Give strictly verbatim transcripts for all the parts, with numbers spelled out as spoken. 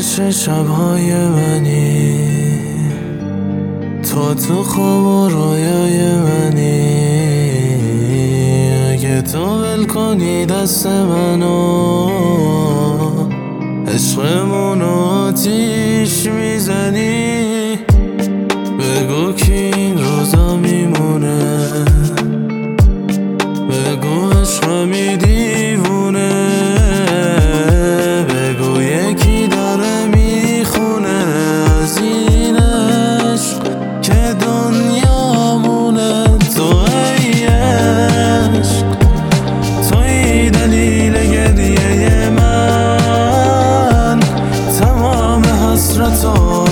آتش شبهای منی، تو تو خواب و رویای منی. اگه تو ول کنی دست منو، عشقمونو آتیش میزنی. بگو کی این روزا میمونه، بگو عشقمی دیوونه. بگو یکی داره میخونه از این عشق که دنیامونه. تو ای عشق، توی دلیل گریه من، تمام حسرتو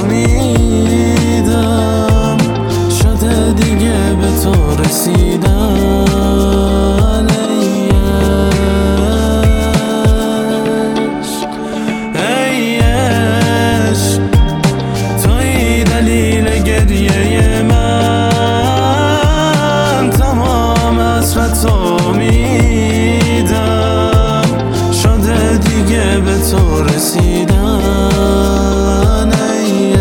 میدم. شده دیگه به تو رسیدن. ای عشق، ای عشق، توی دلیل گریه من، تمام حسرتو میدم. شده دیگه به تو رسیدن. ای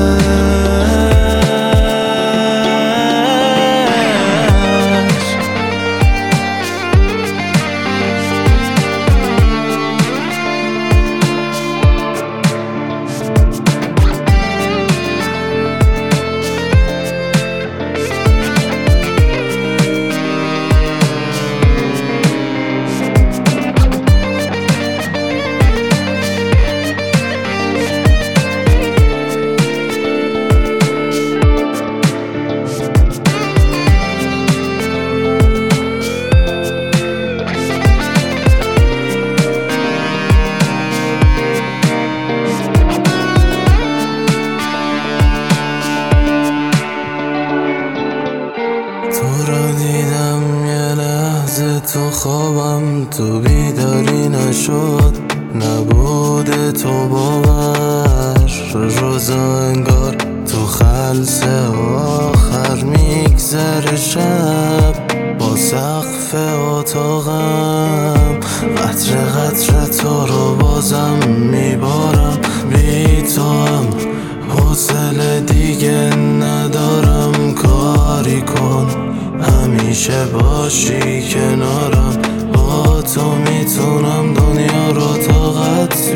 تو رو دیدم یه لحظه تو خوابم، تو بیداری نشد، نبوده تو باور. روزا انگار تو خلصه آخر میگذره شب، با سقف اتاقم قطره قطره تو رو بازم میبارم. بی تو هم حوصله دیگه ندارم، کاری کن همیشه باشی کنارم. با تو میتونم دنیا رو طاقت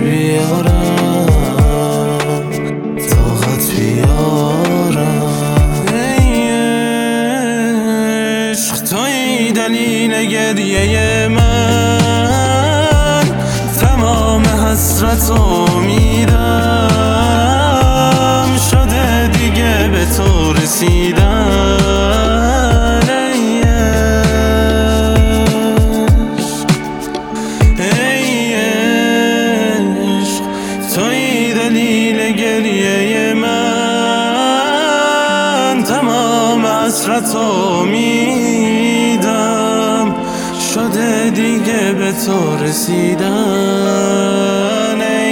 بیارم، طاقت بیارم. ای عشق، توی دلیل گریه من، تمام حسرتو میدم. شده دیگه به تو رسیدن. ای عشق، ای عشق، توی دلیل گریه من، تمام حسرتو میدم. شده دیگه به تو رسیدن.